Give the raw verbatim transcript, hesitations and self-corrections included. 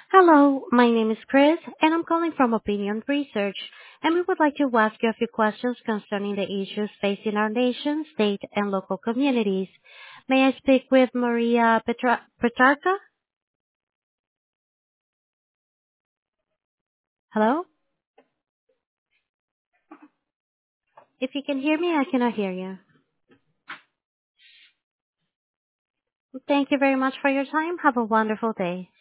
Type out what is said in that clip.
Hello, my name is Chris, and I'm calling from Opinion Research, and we would like to ask you a few questions concerning the issues facing our nation, state, and local communities. May I speak with Maria Petra- Petrarca? Hello? If you can hear me, I cannot hear you. Thank you very much for your time. Have a wonderful day.